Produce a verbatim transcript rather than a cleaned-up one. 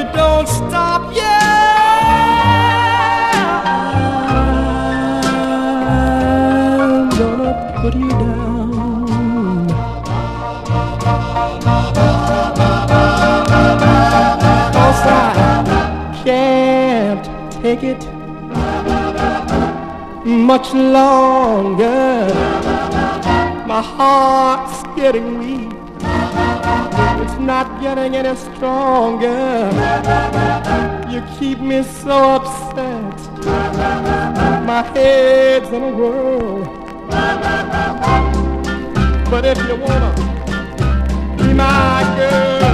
don't stop, yeah, I'm gonna put you down. Cause I can't take it much longer. My heart's getting weak. It's not getting any stronger. You keep me so upset. My head's in a whirl. But if you wanna be my girl,